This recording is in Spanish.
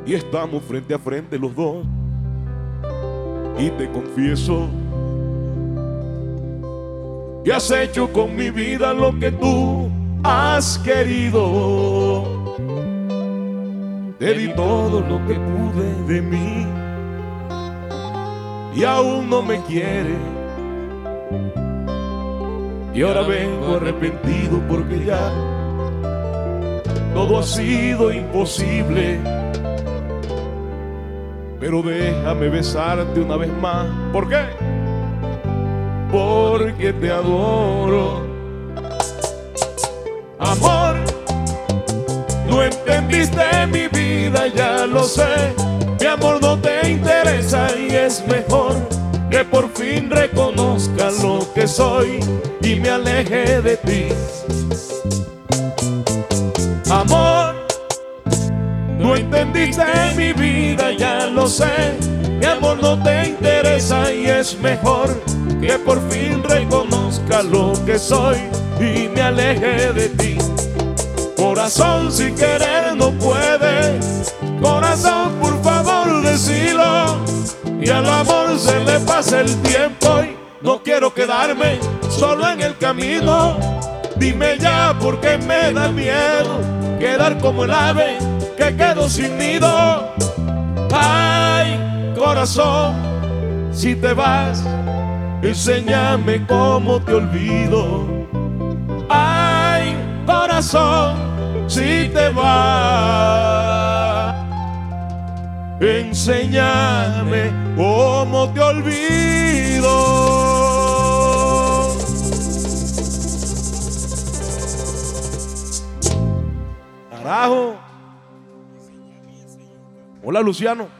y estamos frente a frente los dos. Y te confieso que has hecho con mi vida lo que tú has querido. Te di todo lo que pude de mí y aún no me quieres. Y ahora vengo arrepentido porque ya todo ha sido imposible. Pero déjame besarte una vez más. ¿Por qué? Porque te adoro. Amor, no entendiste mi vida, ya lo sé. Mi amor no te interesa y es mejor que por fin reconozca lo que soy y me aleje de ti. Amor, no entendiste mi vida, ya lo sé. Mi amor no te interesa y es mejor que por fin reconozca lo que soy y me aleje de ti. Corazón, si querer no puede. Corazón, por favor, decilo. Y al amor se le pasa el tiempo y no quiero quedarme solo en el camino. Dime ya porque me da miedo quedar como el ave que quedó sin nido. Ay, corazón, si te vas, enséñame cómo te olvido. Ay, corazón, si te vas, enséñame cómo te olvido. Carajo. Hola, Luciano.